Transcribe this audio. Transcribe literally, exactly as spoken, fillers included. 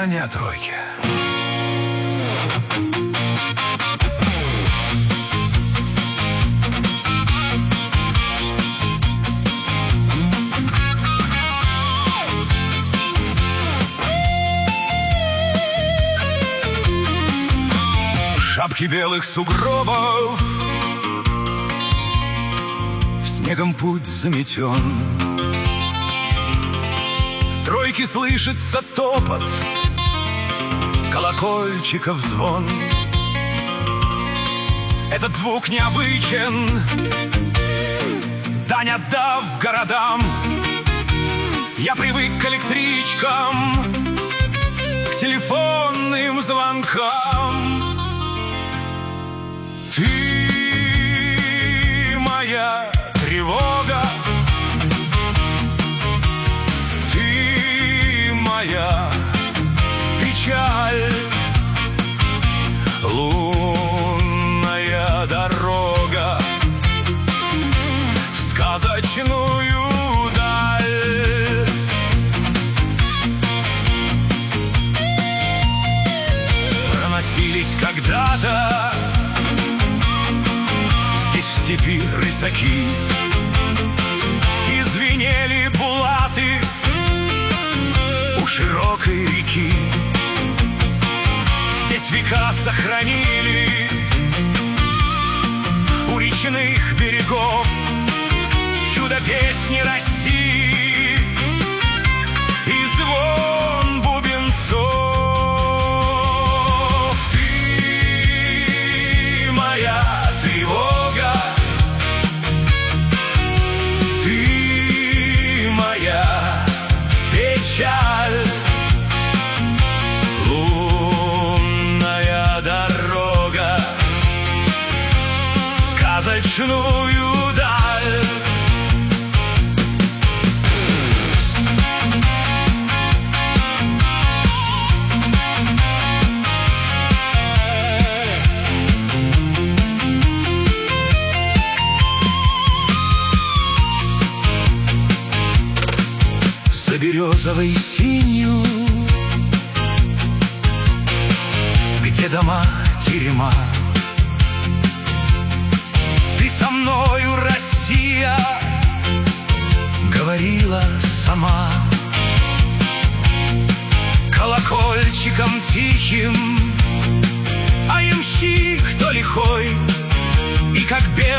не о тройке. Шапки белых сугробов, снегом путь заметен. Тройки слышится топот, колокольчиков звон. Этот звук необычен, дань отдав городам. Я привык к электричкам, к телефонным звонкам. Ты моя тревога, ты моя печаль, лунная дорога в сказочную даль. Проносились когда-то здесь в степи рысаки, и звенели булаты у широкой реки. Здесь века сохранили у речных берегов чудо песни России и звон бубенцов. Ты моя тревога, ты моя печаль, лунная дорога в сказочную даль. За березовой синью, где дома терема, ты со мною, Россия, говорила сама. Колокольчиком тихим, а ямщик то лихой, и как белый